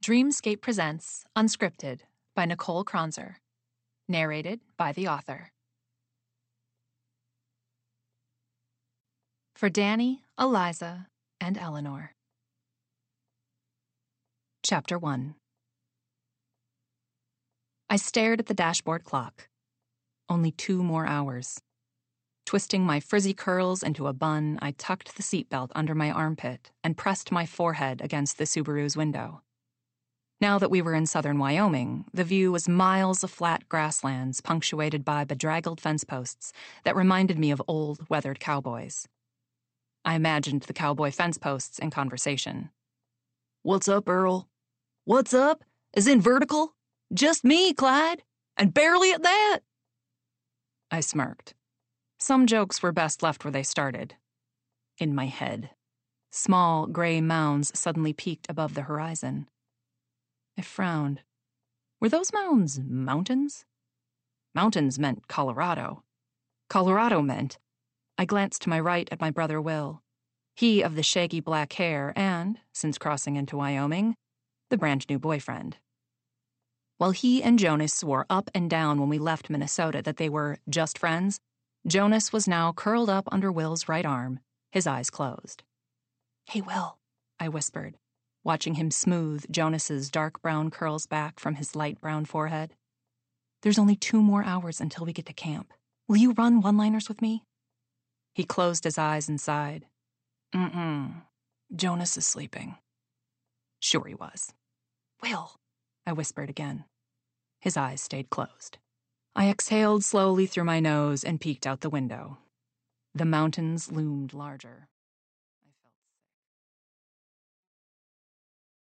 Dreamscape presents Unscripted by Nicole Kronzer. Narrated by the author. For Danny, Eliza, and Eleanor. Chapter 1. I stared at the dashboard clock. Only 2 more hours. Twisting my frizzy curls into a bun, I tucked the seatbelt under my armpit and pressed my forehead against the Subaru's window. Now that we were in southern Wyoming, the view was miles of flat grasslands punctuated by bedraggled fence posts that reminded me of old, weathered cowboys. I imagined the cowboy fence posts in conversation. "What's up, Earl? What's up? As in vertical? Just me, Clyde, and barely at that." I smirked. Some jokes were best left where they started. In my head. Small, gray mounds suddenly peaked above the horizon. I frowned. Were those mounds mountains? Mountains meant Colorado. Colorado meant... I glanced to my right at my brother Will. He of the shaggy black hair and, since crossing into Wyoming, the brand new boyfriend. While he and Jonas swore up and down when we left Minnesota that they were just friends, Jonas was now curled up under Will's right arm, his eyes closed. "Hey, Will," I whispered, watching him smooth Jonas's dark brown curls back from his light brown forehead. "There's only 2 more hours until we get to camp. Will you run one-liners with me?" He closed his eyes and sighed. Jonas is sleeping." Sure he was. "Will," I whispered again. His eyes stayed closed. I exhaled slowly through my nose and peeked out the window. The mountains loomed larger.